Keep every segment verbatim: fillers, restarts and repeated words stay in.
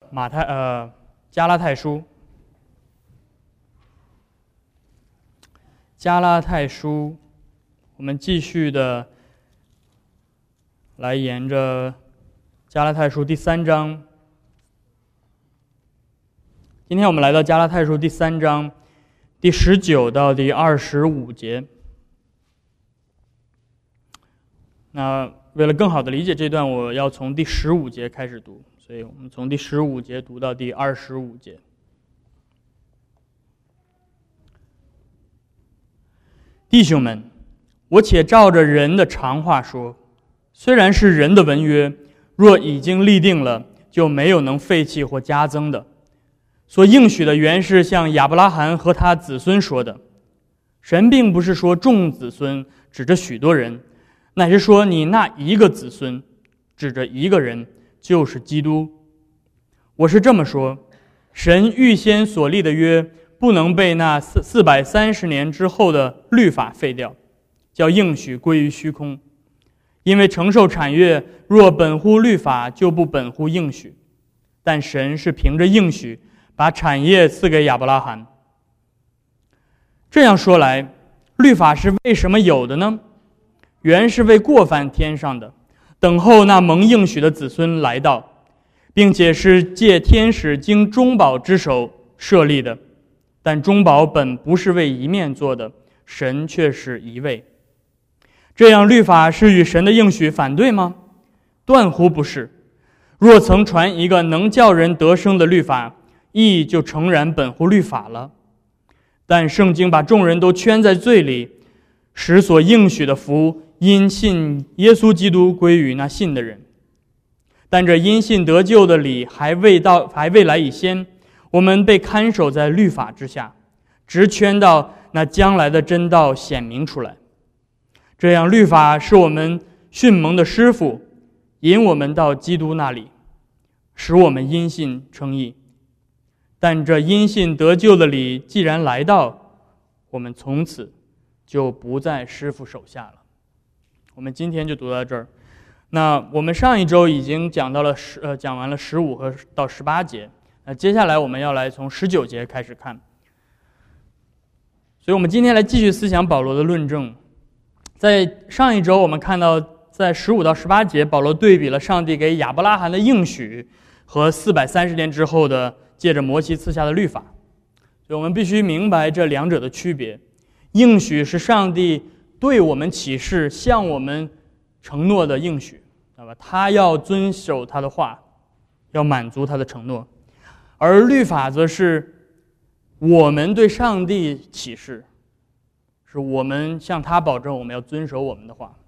马太呃加拉太书，加拉太书，我们继续的来沿着加拉太书第三章。今天我们来到加拉太书第三章第十九到第二十五节。那为了更好的理解这段，我要从第十五节开始读，所以我们从第十五节读到第二十五节。弟兄们，我且照着人的常话说，虽然是人的文约，若已经立定了，就没有能废弃或加增的。所应许的原是向亚伯拉罕和他子孙说的。神并不是说众子孙，指着许多人，乃是说你那一个子孙，指着一个人，就是基督。我是这么说，神预先所立的约，不能被那四百三十年之后的律法废掉，叫应许归于虚空。因为承受产业若本乎律法，就不本乎应许。但神是凭着应许，把产业赐给亚伯拉罕。这样说来，律法是为什么有的呢？原是为过犯天上的，等候那蒙应许的子孙来到，并且是借天使经中保之手设立的。但中保本不是为一面做的，神却是一位。这样律法是与神的应许反对吗？断乎不是。若曾传一个能叫人得生的律法，义就诚然本乎律法了。但圣经把众人都圈在罪里，使所应许的福因信耶稣基督归于那信的人。但这因信得救的理还未到，还未来以先，我们被看守在律法之下，直圈到那将来的真道显明出来。这样律法是我们训蒙的师傅，引我们到基督那里，使我们因信称义。但这因信得救的理既然来到，我们从此就不在师傅手下了。我们今天就读到这儿。那我们上一周已经讲到了十呃讲完了十五和到十八节，那接下来我们要来从十九节开始看。所以我们今天来继续思想保罗的论证。在上一周我们看到，在十五到十八节，保罗对比了上帝给亚伯拉罕的应许和四百三十年之后的借着摩西赐下的律法。所以我们必须明白这两者的区别。应许是上帝对我们启示，向我们承诺的应许，对吧？他要遵守他的话，要满足他的承诺。而律法则是我们对上帝启示，是我们向他保证我们要遵守我们的话。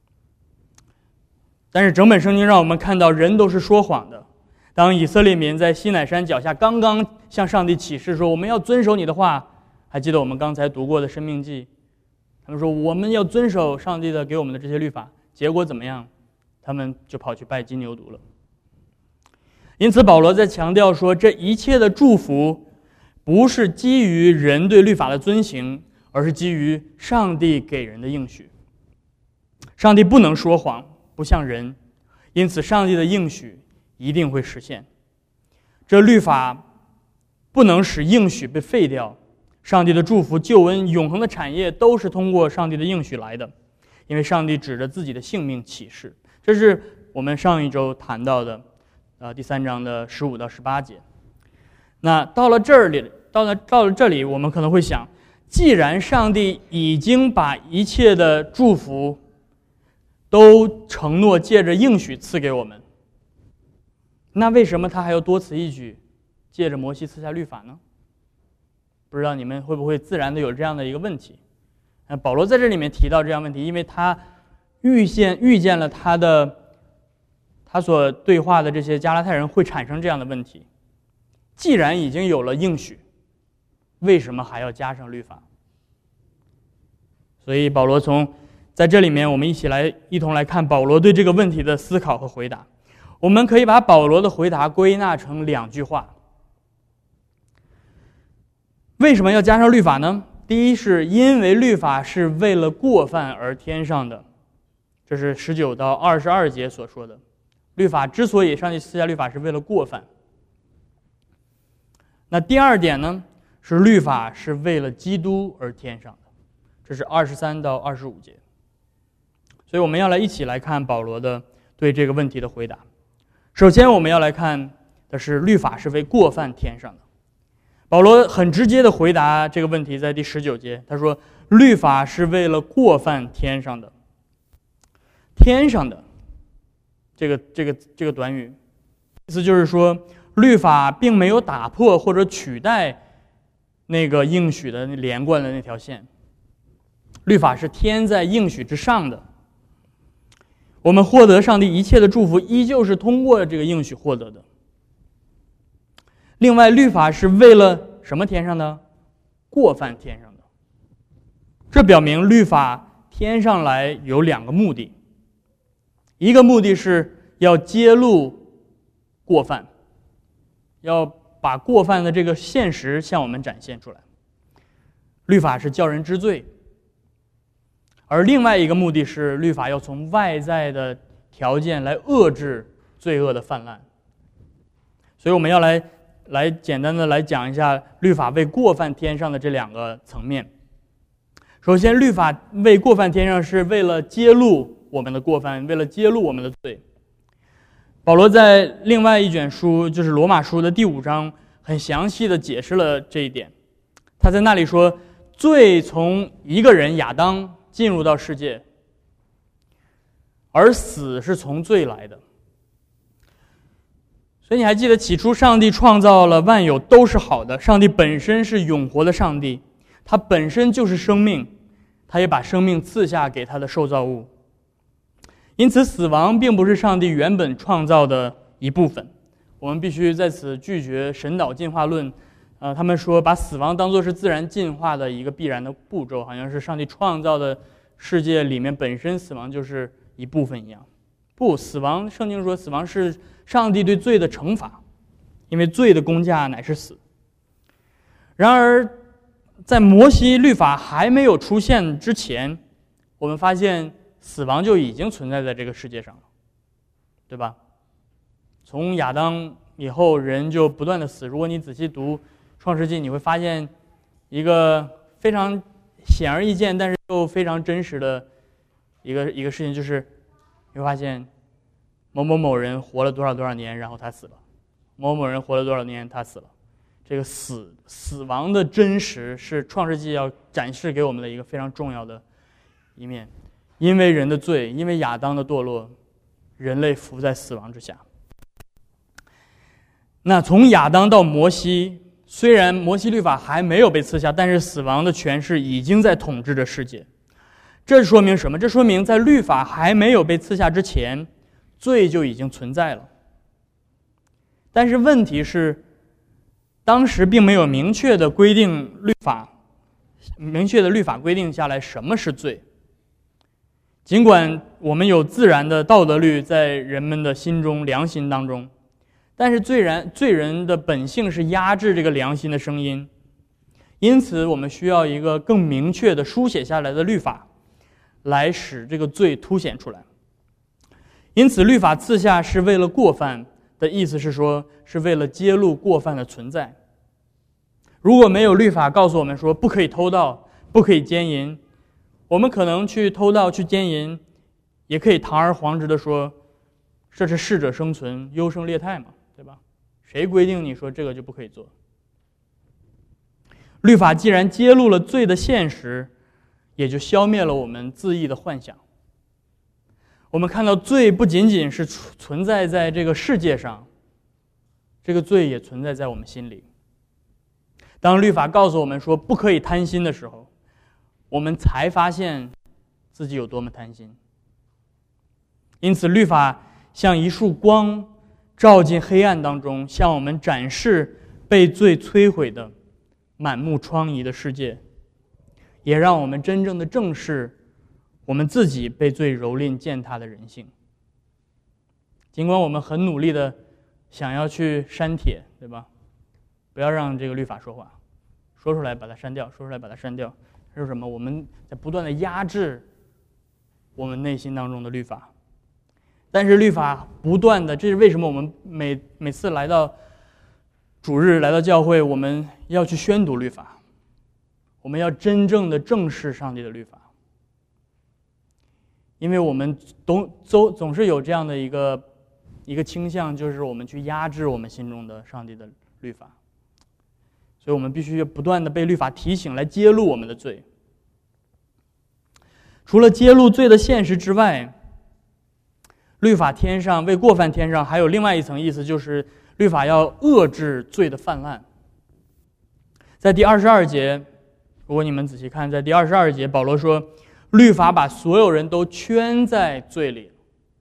但是整本圣经让我们看到，人都是说谎的。当以色列民在西乃山脚下刚刚向上帝启示说我们要遵守你的话，还记得我们刚才读过的申命记，他们说我们要遵守上帝的给我们的这些律法，结果怎么样？他们就跑去拜金牛犊了。因此保罗在强调说，这一切的祝福不是基于人对律法的遵行，而是基于上帝给人的应许。上帝不能说谎，不像人，因此上帝的应许一定会实现。这律法不能使应许被废掉，上帝的祝福、救恩、永恒的产业都是通过上帝的应许来的，因为上帝指着自己的性命启示。这是我们上一周谈到的呃第三章的十五到十八节。那到了这里到了到了这里我们可能会想，既然上帝已经把一切的祝福都承诺借着应许赐给我们，那为什么他还要多此一举借着摩西赐下律法呢？不知道你们会不会自然的有这样的一个问题。保罗在这里面提到这样问题，因为他预见预见了他的他所对话的这些加拉太人会产生这样的问题。既然已经有了应许，为什么还要加上律法？所以保罗从在这里面，我们一起来一同来看保罗对这个问题的思考和回答。我们可以把保罗的回答归纳成两句话。为什么要加上律法呢？第一，是因为律法是为了过犯而添上的，这是十九到二十二节所说的。律法之所以上帝赐下律法，是为了过犯。 那第二点呢，是律法是为了基督而添上的，这是二十三到二十五节。所以我们要来一起来看保罗的对这个问题的回答。首先我们要来看的是律法是为过犯添上的。保罗很直接的回答这个问题，在第十九节他说，律法是为了过犯添上的。添上的这个这个这个短语，意思就是说，律法并没有打破或者取代那个应许的连贯的那条线，律法是添在应许之上的。我们获得上帝一切的祝福，依旧是通过这个应许获得的。另外，律法是为了什么添上的？过犯添上的。这表明律法添上来有两个目的，一个目的是要揭露过犯，要把过犯的这个现实向我们展现出来。律法是叫人知罪，而另外一个目的是律法要从外在的条件来遏制罪恶的泛滥。所以我们要来来简单的来讲一下律法为过犯添上的这两个层面。首先，律法为过犯添上是为了揭露我们的过犯，为了揭露我们的罪。保罗在另外一卷书，就是罗马书的第五章，很详细的解释了这一点。他在那里说，罪从一个人亚当进入到世界，而死是从罪来的。所以你还记得起初上帝创造了万有都是好的，上帝本身是永活的上帝，他本身就是生命，他也把生命赐下给他的受造物。因此死亡并不是上帝原本创造的一部分。我们必须在此拒绝神导进化论，呃，他们说把死亡当作是自然进化的一个必然的步骤，好像是上帝创造的世界里面本身死亡就是一部分一样。不，死亡，圣经说死亡是上帝对罪的惩罚，因为罪的工价乃是死。然而在摩西律法还没有出现之前，我们发现死亡就已经存在在这个世界上了，对吧？从亚当以后，人就不断的死。如果你仔细读创世纪，你会发现一个非常显而易见但是又非常真实的一个一个事情，就是你会发现某某某人活了多少多少年，然后他死了；某某人活了多少年，他死了。这个死死亡的真实是创世纪要展示给我们的一个非常重要的一面。因为人的罪，因为亚当的堕落，人类伏在死亡之下。那从亚当到摩西，虽然摩西律法还没有被赐下，但是死亡的权势已经在统治着世界。这说明什么？这说明在律法还没有被赐下之前，罪就已经存在了。但是问题是，当时并没有明确的规定律法，明确的律法规定下来什么是罪。尽管我们有自然的道德律在人们的心中、良心当中，但是罪人罪人的本性是压制这个良心的声音，因此我们需要一个更明确的书写下来的律法，来使这个罪凸显出来。因此，律法赐下是为了过犯的意思是说，是为了揭露过犯的存在。如果没有律法告诉我们说不可以偷盗、不可以奸淫，我们可能去偷盗、去奸淫，也可以堂而皇之的说，这是适者生存，优胜劣汰嘛，对吧？谁规定你说这个就不可以做？律法既然揭露了罪的现实，也就消灭了我们恣意的幻想。我们看到罪不仅仅是存在在这个世界上，这个罪也存在在我们心里。当律法告诉我们说不可以贪心的时候，我们才发现自己有多么贪心。因此，律法像一束光，照进黑暗当中，向我们展示被罪摧毁的满目疮痍的世界，也让我们真正的正视我们自己被罪蹂躏践踏的人性。尽管我们很努力的想要去删帖，对吧？不要让这个律法说话，说出来把它删掉，说出来把它删掉。这是什么？我们在不断的压制我们内心当中的律法。但是律法不断的，这是为什么我们每每次来到主主日来到教会，我们要去宣读律法，我们要真正的正视上帝的律法，因为我们总总总是有这样的一个一个倾向，就是我们去压制我们心中的上帝的律法，所以我们必须不断的被律法提醒，来揭露我们的罪。除了揭露罪的现实之外，律法添上为过犯添上还有另外一层意思，就是律法要遏制罪的泛滥。在第二十二节，如果你们仔细看，在第二十二节保罗说，律法把所有人都圈在罪里。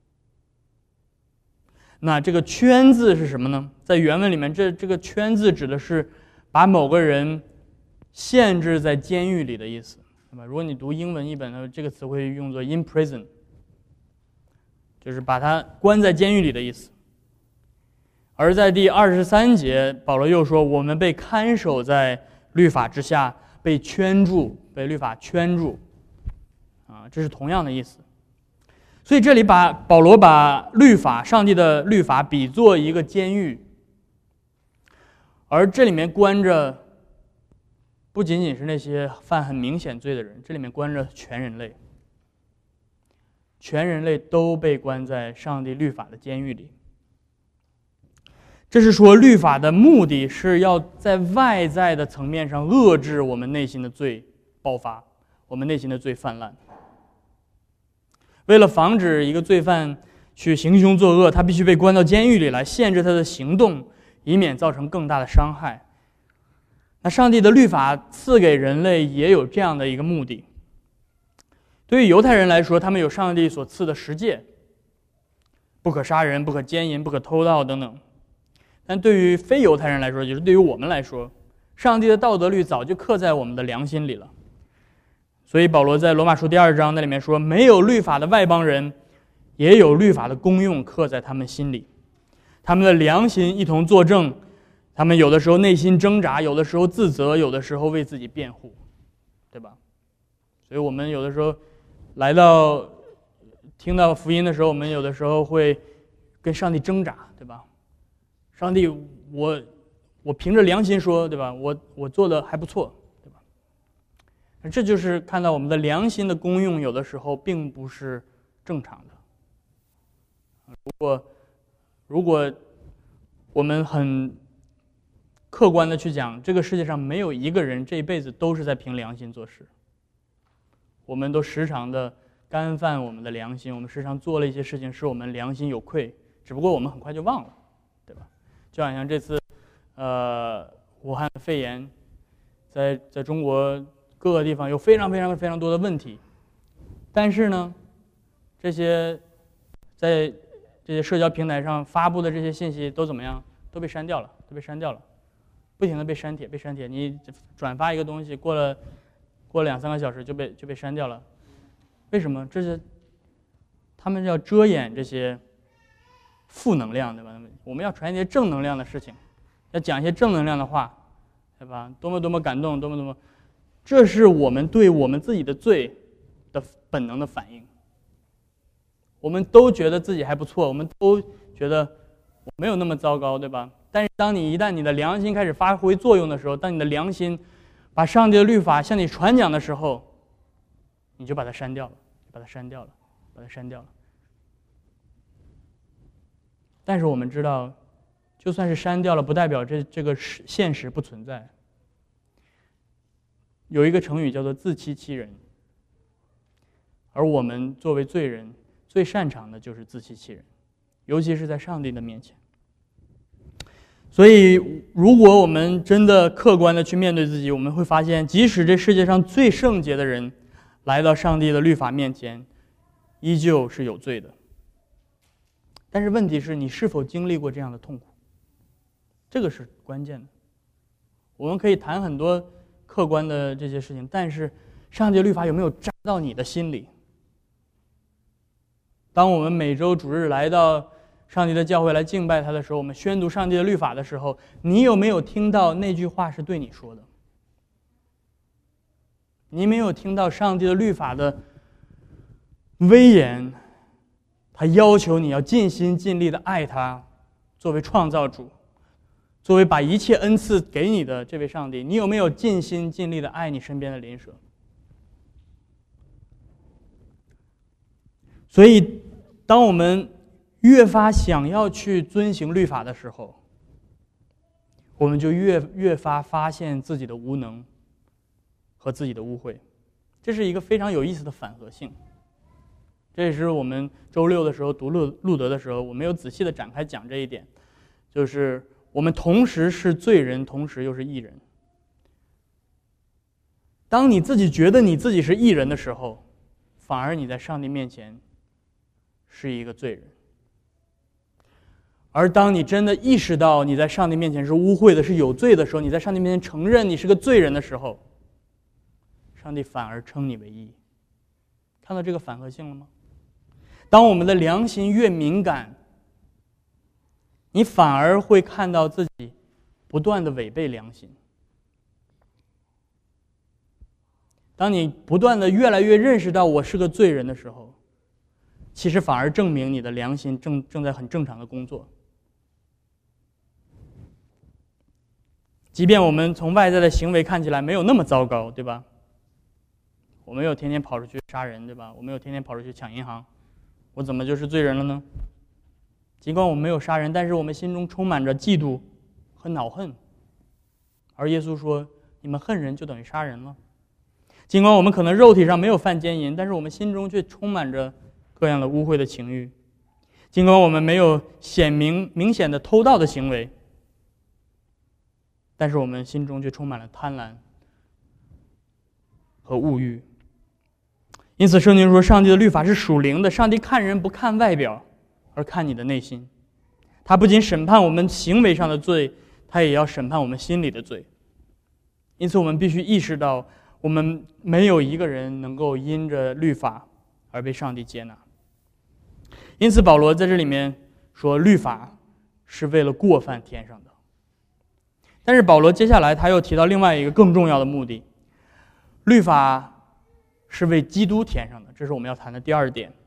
那这个圈字是什么呢？在原文里面，这这个圈字指的是把某个人限制在监狱里的意思，对吧？如果你读英文译本呢，这个词汇用作 in prison， 就是把他关在监狱里的意思。而在第二十三节，保罗又说，我们被看守在律法之下，被圈住，被律法圈住，啊，这是同样的意思。所以这里把保罗把律法，上帝的律法比作一个监狱，而这里面关着不仅仅是那些犯很明显罪的人，这里面关着全人类，全人类都被关在上帝律法的监狱里。这是说，律法的目的是要在外在的层面上遏制我们内心的罪爆发，我们内心的罪泛滥。为了防止一个罪犯去行凶作恶，他必须被关到监狱里来，限制他的行动，以免造成更大的伤害。那上帝的律法赐给人类也有这样的一个目的。对于犹太人来说，他们有上帝所赐的十诫，不可杀人，不可奸淫，不可偷盗等等。但对于非犹太人来说，就是对于我们来说，上帝的道德律早就刻在我们的良心里了。所以保罗在罗马书第二章那里面说，没有律法的外邦人也有律法的功用刻在他们心里，他们的良心一同作证，他们有的时候内心挣扎，有的时候自责，有的时候为自己辩护，对吧？所以我们有的时候来到听到福音的时候，我们有的时候会跟上帝挣扎，对吧？上帝，我我凭着良心说，对吧？我我做的还不错，对吧？这就是看到我们的良心的功用，有的时候并不是正常的。如果如果我们很客观的去讲，这个世界上没有一个人这一辈子都是在凭良心做事。我们都时常的干犯我们的良心，我们时常做了一些事情使我们良心有愧，只不过我们很快就忘了，对吧？就好像这次呃武汉肺炎在在中国各个地方有非常非常非常多的问题，但是呢，这些在这些社交平台上发布的这些信息都怎么样？都被删掉了，都被删掉了，不停的被删帖，被删帖。你转发一个东西，过了过了两三个小时就被就被删掉了。为什么？这是他们要遮掩这些负能量，对吧？我们要传一些正能量的事情，要讲一些正能量的话，对吧？多么多么感动，多么多么，这是我们对我们自己的罪的本能的反应。我们都觉得自己还不错，我们都觉得我没有那么糟糕，对吧？但是当你一旦你的良心开始发挥作用的时候，当你的良心把上帝的律法向你传讲的时候，你就把它删掉了，把它删掉了，把它删掉了。但是我们知道，就算是删掉了，不代表这这个现实不存在。有一个成语叫做自欺欺人，而我们作为罪人，最擅长的就是自欺欺人，尤其是在上帝的面前。所以，如果我们真的客观的去面对自己，我们会发现，即使这世界上最圣洁的人来到上帝的律法面前，依旧是有罪的。但是问题是，你是否经历过这样的痛苦？这个是关键的。我们可以谈很多客观的这些事情，但是上帝的律法有没有扎到你的心里？当我们每周主日来到上帝的教会来敬拜他的时候，我们宣读上帝的律法的时候，你有没有听到那句话是对你说的？你没有听到上帝的律法的威严，他要求你要尽心尽力的爱他，作为创造主， 作为把一切恩赐给你的这位上帝，你有没有尽心尽力的爱你身边的邻舍？所以当我们越发想要去遵行律法的时候，我们就越越发发现自己的无能和自己的污秽。这是一个非常有意思的反合性。这也是我们周六的时候读路路德的时候，我没有仔细的展开讲这一点，就是我们同时是罪人，同时又是义人。当你自己觉得你自己是义人的时候，反而你在上帝面前是一个罪人。而当你真的意识到你在上帝面前是污秽的，是有罪的时候，你在上帝面前承认你是个罪人的时候，上帝反而称你为义。看到这个反合性了吗？当我们的良心越敏感，你反而会看到自己不断的违背良心。当你不断的越来越认识到我是个罪人的时候，其实反而证明你的良心正正在很正常的工作。即便我们从外在的行为看起来没有那么糟糕，对吧？我没有天天跑出去杀人，对吧？我没有天天跑出去抢银行，我怎么就是罪人了呢？尽管我们没有杀人，但是我们心中充满着嫉妒和恼恨。而耶稣说，你们恨人就等于杀人了。尽管我们可能肉体上没有犯奸淫，但是我们心中却充满着各样的污秽的情欲。尽管我们没有显明明显的偷盗的行为，但是我们心中却充满了贪婪和物欲。因此圣经说，上帝的律法是属灵的，上帝看人不看外表，而看你的内心。他不仅审判我们行为上的罪，他也要审判我们心里的罪。因此我们必须意识到，我们没有一个人能够因着律法而被上帝接纳。因此保罗在这里面说，律法是为了过犯添上的。但是保罗接下来他又提到另外一个更重要的目的，律法是为基督添上的，这是我们要谈的第二点。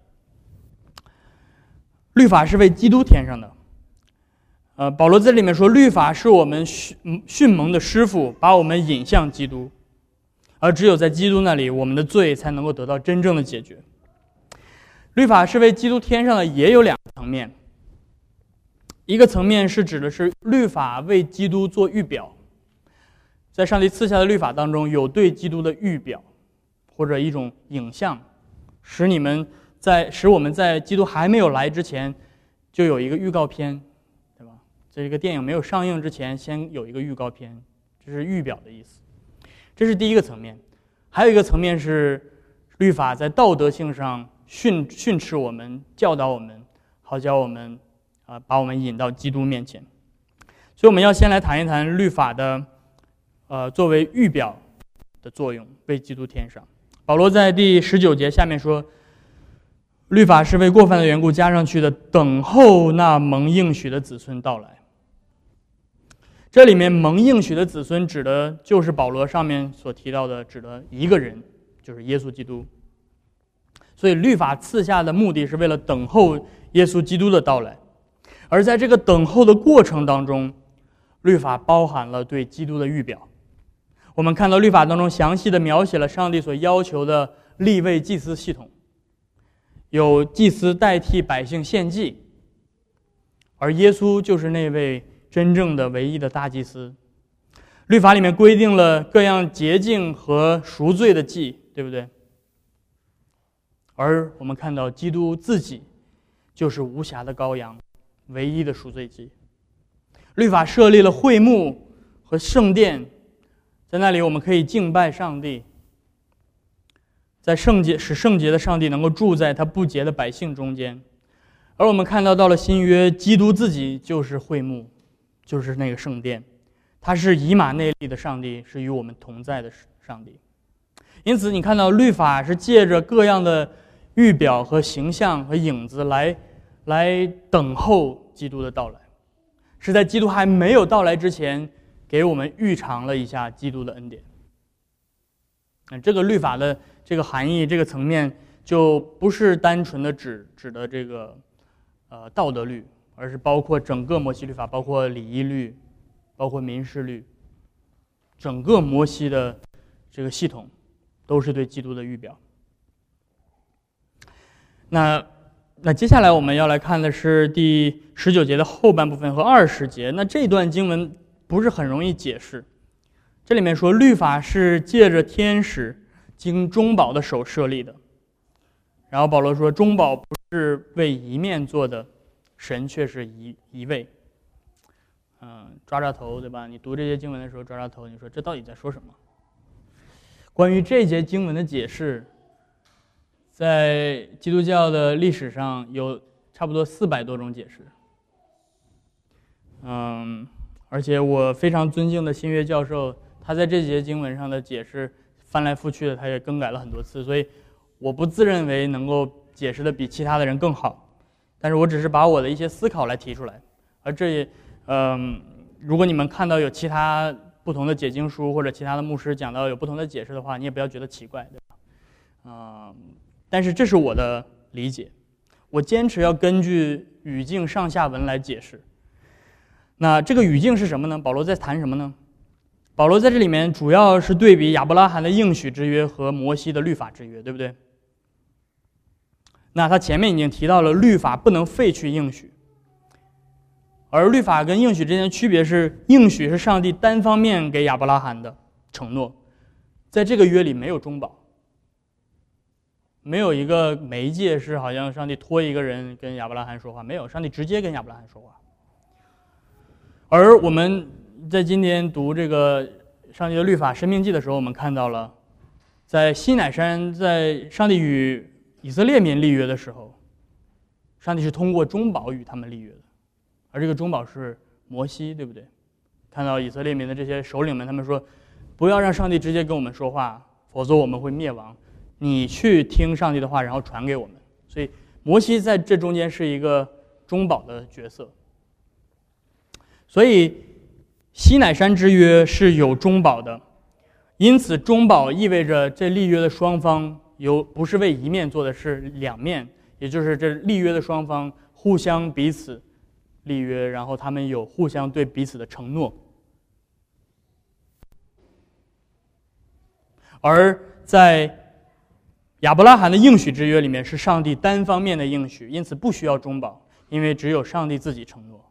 律法是为基督添上的。呃，保罗在里面说，律法是我们训训蒙的师傅，把我们引向基督，而只有在基督那里，我们的罪才能够得到真正的解决。律法是为基督添上的，也有两个层面。一个层面是指的是律法为基督做预表，在上帝赐下的律法当中有对基督的预表，或者一种影像，使你们在使我们在基督还没有来之前就有一个预告片，对吧？这个电影没有上映之前先有一个预告片，这是预表的意思。这是第一个层面。还有一个层面是律法在道德性上训训斥我们，教导我们，好教我们啊、呃，把我们引到基督面前。所以我们要先来谈一谈律法的呃作为预表的作用，为基督添上。保罗在第十九节下面说，律法是为过犯的缘故加上去的，等候那蒙应许的子孙到来。这里面蒙应许的子孙指的就是保罗上面所提到的，指的一个人，就是耶稣基督。所以律法赐下的目的是为了等候耶稣基督的到来。而在这个等候的过程当中，律法包含了对基督的预表。我们看到律法当中详细的描写了上帝所要求的利未祭司系统，有祭司代替百姓献祭，而耶稣就是那位真正的唯一的大祭司。律法里面规定了各样洁净和赎罪的祭，对不对？而我们看到基督自己就是无瑕的羔羊，唯一的赎罪祭。律法设立了会幕和圣殿，在那里我们可以敬拜上帝，在圣洁使圣洁的上帝能够住在他不洁的百姓中间。而我们看到到了新约，基督自己就是会幕，就是那个圣殿，他是以马内利的上帝，是与我们同在的上帝。因此你看到律法是借着各样的预表和形象和影子来来等候基督的到来，是在基督还没有到来之前给我们预尝了一下基督的恩典。这个律法的这个含义，这个层面就不是单纯的指指的这个呃道德律，而是包括整个摩西律法，包括礼仪律，包包括民事律，整个摩西的这个系统都是对基督的预表。那那接下来我们要来看的是第十九节的后半部分和二十节。那这段经文不是很容易解释。这里面说，律法是借着天使经中保的手设立的。然后保罗说，中保不是为一面做的，神却是一一位。嗯，抓抓头，对吧？你读这些经文的时候抓抓头，你说这到底在说什么？关于这节经文的解释，在基督教的历史上有差不多四百多种解释。嗯，而且我非常尊敬的新约教授，他在这节经文上的解释翻来覆去的，他也更改了很多次，所以我不自认为能够解释的比其他的人更好，但是我只是把我的一些思考来提出来。而这也，嗯，如果你们看到有其他不同的解经书或者其他的牧师讲到有不同的解释的话，你也不要觉得奇怪，对吧？嗯，但是这是我的理解，我坚持要根据语境上下文来解释。那这个语境是什么呢？保罗在谈什么呢？保罗在这里面主要是对比亚伯拉罕的应许之约和摩西的律法之约，对不对？那他前面已经提到了律法不能废去应许，而律法跟应许之间的区别是，应许是上帝单方面给亚伯拉罕的承诺，在这个约里没有中保，没有一个媒介是好像上帝托一个人跟亚伯拉罕说话，没有，上帝直接跟亚伯拉罕说话。而我们在今天读这个上帝的律法申命记的时候，我们看到了在西乃山，在上帝与以色列民立约的时候，上帝是通过中保与他们立约的，而这个中保是摩西，对不对？看到以色列民的这些首领们，他们说不要让上帝直接跟我们说话，否则我们会灭亡，你去听上帝的话然后传给我们。所以摩西在这中间是一个中保的角色。所以西乃山之约是有中保的，因此中保意味着这立约的双方有不是为一面做的，是两面，也就是这立约的双方互相彼此立约，然后他们有互相对彼此的承诺。而在亚伯拉罕的应许之约里面是上帝单方面的应许，因此不需要中保，因为只有上帝自己承诺。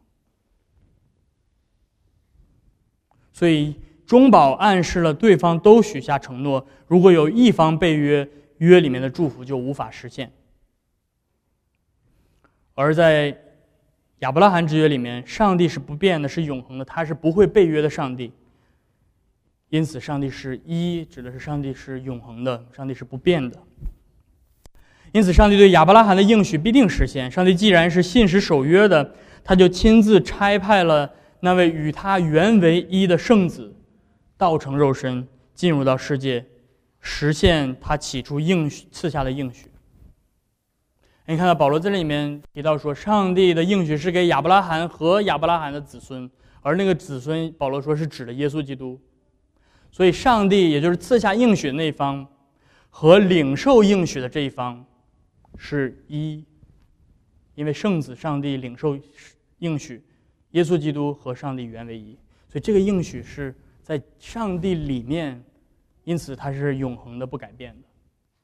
所以中保暗示了对方都许下承诺，如果有一方被约，约里面的祝福就无法实现。而在亚伯拉罕之约里面，上帝是不变的，是永恒的，他是不会被约的上帝。因此上帝是一，指的是上帝是永恒的，上帝是不变的。因此上帝对亚伯拉罕的应许必定实现。上帝既然是信实守约的，他就亲自差派了那位与他原为一的圣子道成肉身，进入到世界，实现他起初应许赐下的应许。你看到保罗在这里面提到说，上帝的应许是给亚伯拉罕和亚伯拉罕的子孙，而那个子孙保罗说是指的耶稣基督。所以上帝也就是赐下应许的那一方和领受应许的这一方是一，因为圣子上帝领受应许，耶稣基督和上帝原为一，所以这个应许是在上帝里面，因此它是永恒的，不改变的。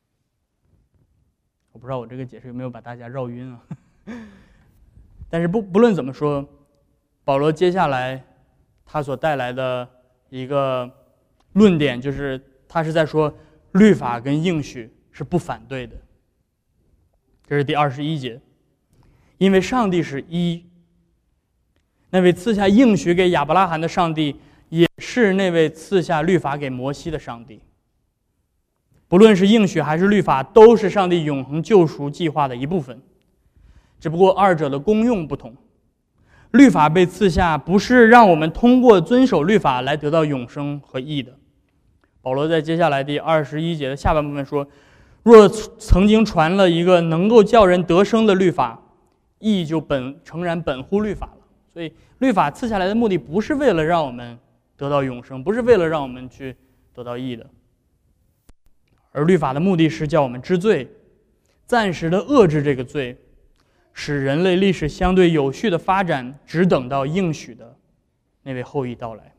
我不知道我这个解释有没有把大家绕晕啊？但是不不论怎么说，保罗接下来他所带来的一个论点就是他是在说律法跟应许是不反对的。这是第二十一节，因为上帝是一，那位赐下应许给亚伯拉罕的上帝也是那位赐下律法给摩西的上帝。不论是应许还是律法，都是上帝永恒救赎计划的一部分，只不过二者的功用不同。律法被赐下不是让我们通过遵守律法来得到永生和义的。保罗在接下来第二十一节的下半部分说，若曾经传了一个能够叫人得生的律法，义就本诚然本乎律法了。所以律法赐下来的目的不是为了让我们得到永生，不是为了让我们去得到义的，而律法的目的是叫我们知罪，暂时的遏制这个罪，使人类历史相对有序的发展，只等到应许的那位后裔到来。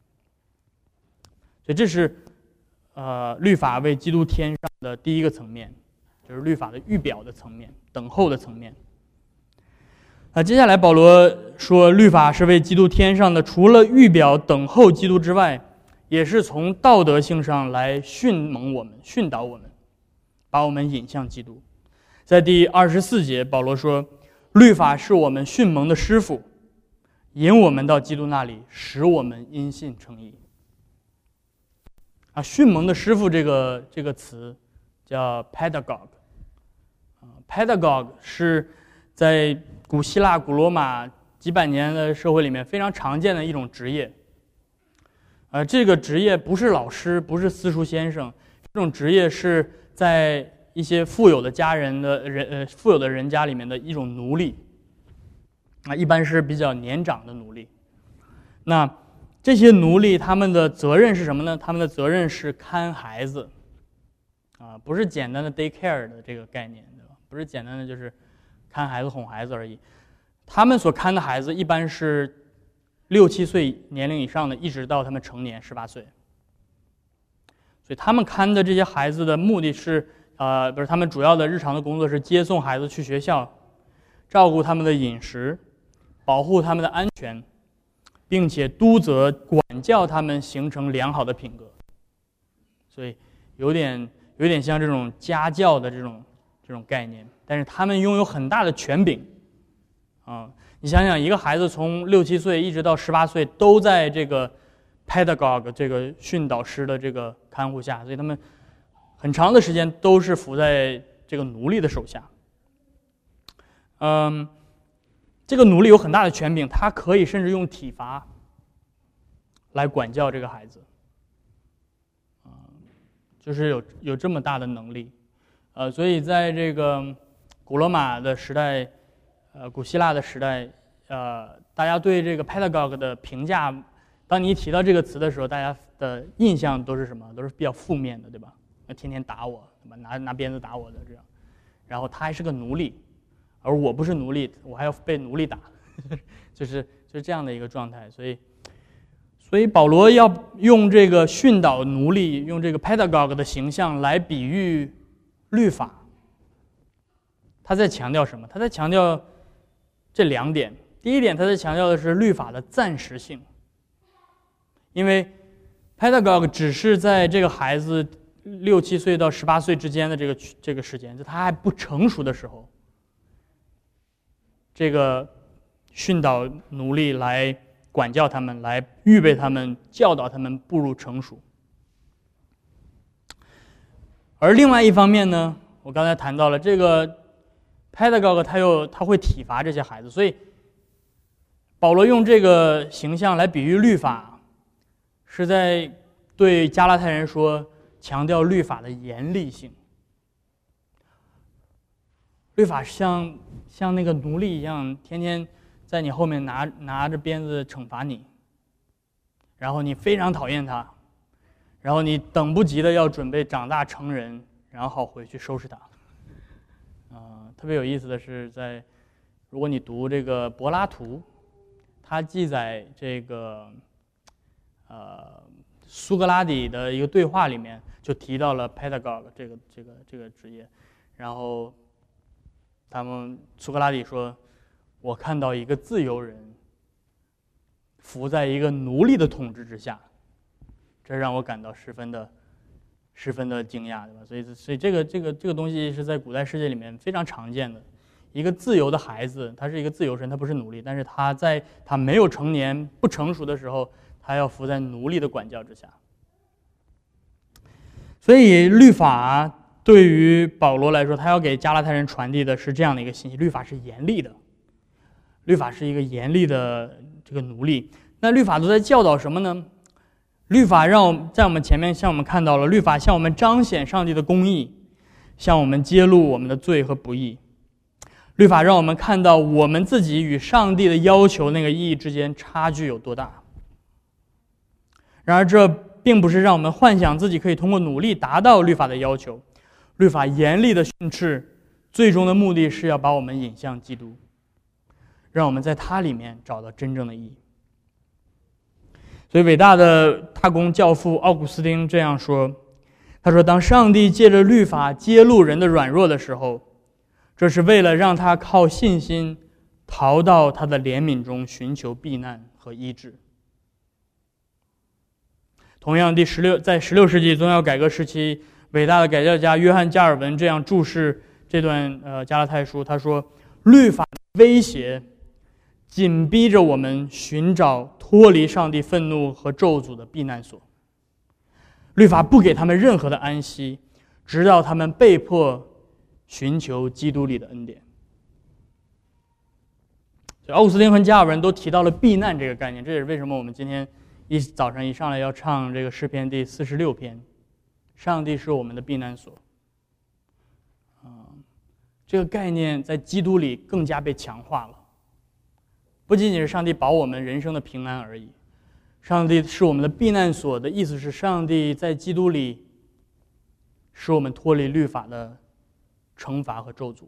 所以这是呃律法为基督添上的第一个层面，就是律法的预表的层面，等候的层面。啊，接下来保罗说，律法是为基督添上的，除了预表等候基督之外，也是从道德性上来训蒙我们、训导我们，把我们引向基督。在第二十四节，保罗说，律法是我们训蒙的师傅，引我们到基督那里，使我们因信称义。啊，训蒙的师傅这个这个词叫 pedagogue， 啊 ，pedagogue 是在古希腊、古罗马几百年的社会里面非常常见的一种职业。呃，这个职业不是老师，不是私塾先生，这种职业是在一些富有的家人的人呃富有的人家里面的一种奴隶。啊，一般是比较年长的奴隶。那这些奴隶他们的责任是什么呢？他们的责任是看孩子，啊，不是简单的 daycare 的这个概念，对吧？不是简单的就是看孩子、哄孩子而已。他们所看的孩子一般是六七岁年龄以上的，一直到他们成年十八岁。所以他们看的这些孩子的目的是，呃，不是他们主要的日常的工作是接送孩子去学校，照顾他们的饮食，保护他们的安全，并且督责管教他们形成良好的品格。所以有点有点像这种家教的这种这种概念，但是他们拥有很大的权柄啊！你想想，一个孩子从六七岁一直到十八岁，都在这个 pedagogue 这个训导师的这个看护下，所以他们很长的时间都是服在这个奴隶的手下。嗯，这个奴隶有很大的权柄，他可以甚至用体罚来管教这个孩子，啊，就是有有这么大的能力。呃，所以在这个古罗马的时代，呃，古希腊的时代，呃，大家对这个 pedagogue 的评价，当你一提到这个词的时候，大家的印象都是什么？都是比较负面的，对吧？那天天打我，对吧？拿拿鞭子打我的这样，然后他还是个奴隶，而我不是奴隶，我还要被奴隶打，就是就是这样的一个状态。所以，所以保罗要用这个训导奴隶，用这个 pedagogue 的形象来比喻律法。他在强调什么？他在强调这两点。第一点，他在强调的是律法的暂时性，因为 pedagogue 只是在这个孩子六七岁到十八岁之间的这个这个时间，就他还不成熟的时候，这个训导奴隶来管教他们，来预备他们，教导他们步入成熟。而另外一方面呢，我刚才谈到了这个 pedagogue 他又他会体罚这些孩子，所以保罗用这个形象来比喻律法，是在对加拉太人说，强调律法的严厉性。律法像像那个奴隶一样，天天在你后面拿拿着鞭子惩罚你，然后你非常讨厌他，然后你等不及的要准备长大成人，然后好回去收拾他。呃，特别有意思的是，在如果你读这个柏拉图，他记载这个呃苏格拉底的一个对话里面，就提到了 pedagogue 这个这个这个职业，然后他们苏格拉底说，我看到一个自由人服在一个奴隶的统治之下，这让我感到十分的十分的惊讶，对吧？所以所以这个这个这个东西是在古代世界里面非常常见的。一个自由的孩子，他是一个自由身，他不是奴隶，但是他在他没有成年不成熟的时候，他要服在奴隶的管教之下。所以律法对于保罗来说，他要给加拉太人传递的是这样的一个信息：律法是严厉的，律法是一个严厉的这个奴隶。那律法都在教导什么呢？律法让我们在我们前面向我们看到了，律法向我们彰显上帝的公义，向我们揭露我们的罪和不义。律法让我们看到我们自己与上帝的要求那个意义之间差距有多大。然而这并不是让我们幻想自己可以通过努力达到律法的要求。律法严厉的训斥，最终的目的是要把我们引向基督，让我们在他里面找到真正的意义。 所以伟大的大公教父奥古斯丁这样说，他说，当上帝借着律法揭露人的软弱的时候，这是为了让他靠信心逃到他的怜悯中寻求避难和医治。同样，第十六在十六世纪宗教改革时期，伟大的改教家约翰加尔文这样注释这段呃加拉太书，他说，律法的威胁紧逼着我们寻找脱离上帝愤怒和咒诅的避难所。律法不给他们任何的安息，直到他们被迫寻求基督里的恩典。所以奥古斯丁和加尔文都提到了避难这个概念，这也是为什么我们今天一早上一上来要唱这个诗篇第四十六篇，上帝是我们的避难所。这个概念在基督里更加被强化了，不仅仅是上帝保我们人生的平安而已，上帝是我们的避难所的意思是，上帝在基督里使我们脱离律法的惩罚和咒诅。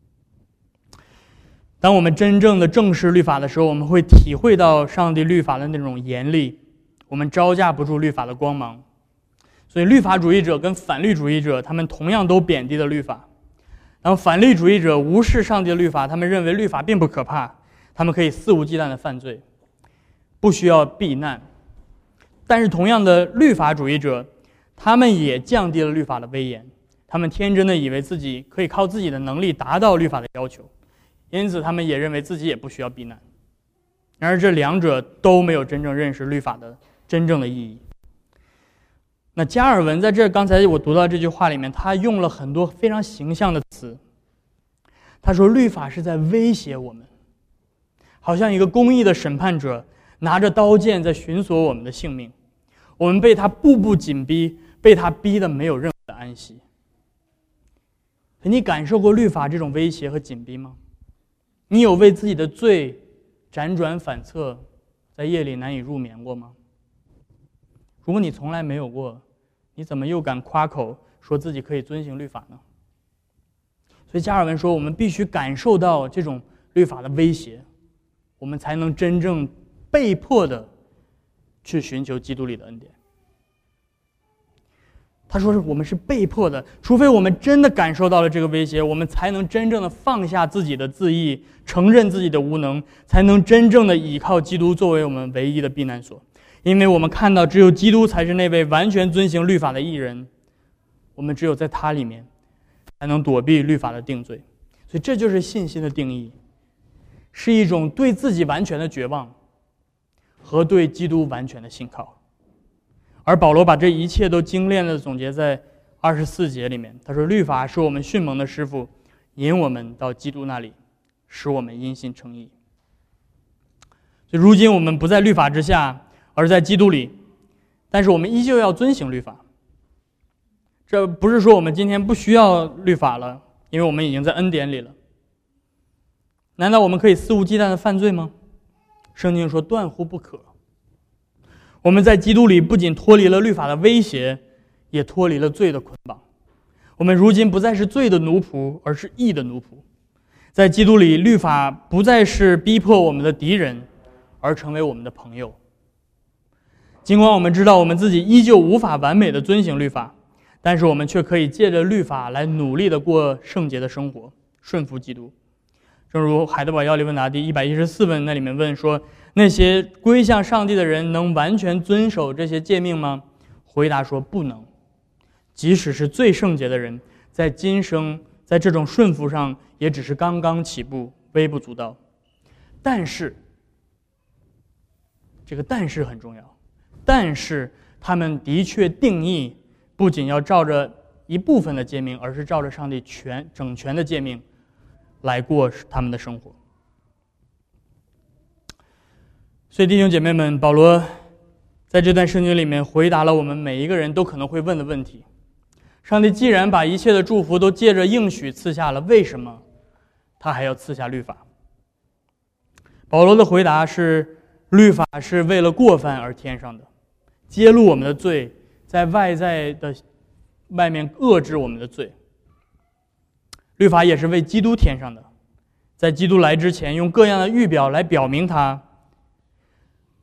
当我们真正的正视律法的时候，我们会体会到上帝律法的那种严厉，我们招架不住律法的光芒。所以律法主义者跟反律主义者，他们同样都贬低了律法。当反律主义者无视上帝的律法，他们认为律法并不可怕，他们可以肆无忌惮的犯罪，不需要避难。但是同样的律法主义者，他们也降低了律法的威严，他们天真的以为自己可以靠自己的能力达到律法的要求，因此他们也认为自己也不需要避难。然而这两者都没有真正认识律法的真正的意义。那加尔文在这刚才我读到这句话里面，他用了很多非常形象的词。他说律法是在威胁我们，好像一个公义的审判者拿着刀剑在寻索我们的性命，我们被他步步紧逼，被他逼得没有任何的安息。你感受过律法这种威胁和紧逼吗？你有为自己的罪辗转反侧，在夜里难以入眠过吗？如果你从来没有过，你怎么又敢夸口说自己可以遵行律法呢？所以加尔文说，我们必须感受到这种律法的威胁，我们才能真正被迫的去寻求基督里的恩典。他说是我们是被迫的，除非我们真的感受到了这个威胁，我们才能真正的放下自己的自义，承认自己的无能，才能真正的倚靠基督作为我们唯一的避难所。因为我们看到只有基督才是那位完全遵行律法的义人，我们只有在他里面才能躲避律法的定罪。所以这就是信心的定义，是一种对自己完全的绝望和对基督完全的信靠。而保罗把这一切都精炼地总结在二十四节里面，他说律法是我们训蒙的师傅，引我们到基督那里，使我们因信称义。所以如今我们不在律法之下，而在基督里，但是我们依旧要遵行律法。这不是说我们今天不需要律法了，因为我们已经在恩典里了。难道我们可以肆无忌惮的犯罪吗？圣经说断乎不可。我们在基督里不仅脱离了律法的威胁，也脱离了罪的捆绑。我们如今不再是罪的奴仆，而是义的奴仆。在基督里，律法不再是逼迫我们的敌人，而成为我们的朋友。尽管我们知道我们自己依旧无法完美的遵行律法，但是我们却可以借着律法来努力的过圣洁的生活，顺服基督。正如海德堡要理问答第一百一十四问那里面问说，那些归向上帝的人能完全遵守这些诫命吗？回答说不能。即使是最圣洁的人，在今生在这种顺服上也只是刚刚起步，微不足道。但是这个但是很重要，但是他们的确定义不仅要照着一部分的诫命，而是照着上帝全整全的诫命来过他们的生活。所以弟兄姐妹们，保罗在这段圣经里面回答了我们每一个人都可能会问的问题。上帝既然把一切的祝福都借着应许赐下了，为什么他还要赐下律法？保罗的回答是，律法是为了过犯而添上的，揭露我们的罪，在外在的外面遏制我们的罪。律法也是为基督添上的，在基督来之前，用各样的预表来表明他。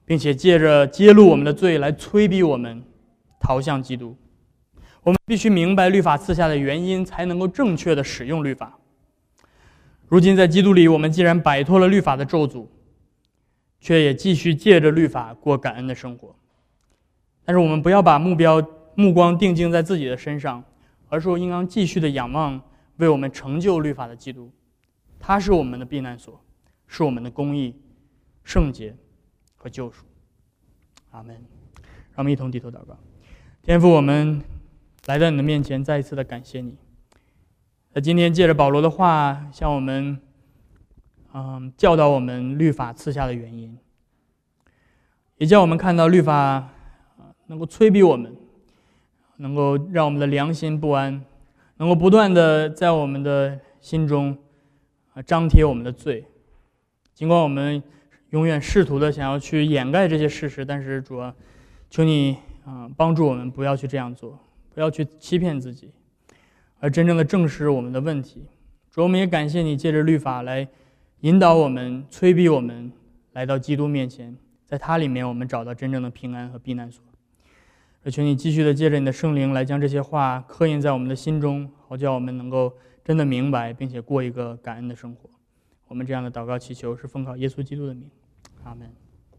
并且借着揭露我们的罪来催逼我们逃向基督。我们必须明白律法赐下的原因，才能够正确的使用律法。如今在基督里，我们既然摆脱了律法的咒诅，却也继续借着律法过感恩的生活。但是我们不要把目标目光定睛在自己的身上，而是应当继续的仰望为我们成就律法的基督。他是我们的避难所，是我们的公义、圣洁和救赎。阿们。让我们一同低头祷告。天父，我们来到你的面前，再一次的感谢你。在今天借着保罗的话，向我们嗯教导我们律法赐下的原因，也叫我们看到律法能够催逼我们，能够让我们的良心不安，能够不断的在我们的心中张贴我们的罪。尽管我们永远试图的想要去掩盖这些事实，但是主啊，求你啊帮助我们不要去这样做，不要去欺骗自己，而真正的正视我们的问题。主，我们也感谢你借着律法来引导我们，催逼我们来到基督面前，在他里面我们找到真正的平安和避难所。而求你继续的借着你的圣灵来将这些话刻印在我们的心中，好叫我们能够真的明白，并且过一个感恩的生活。我们这样的祷告祈求是奉靠耶稣基督的名，阿们。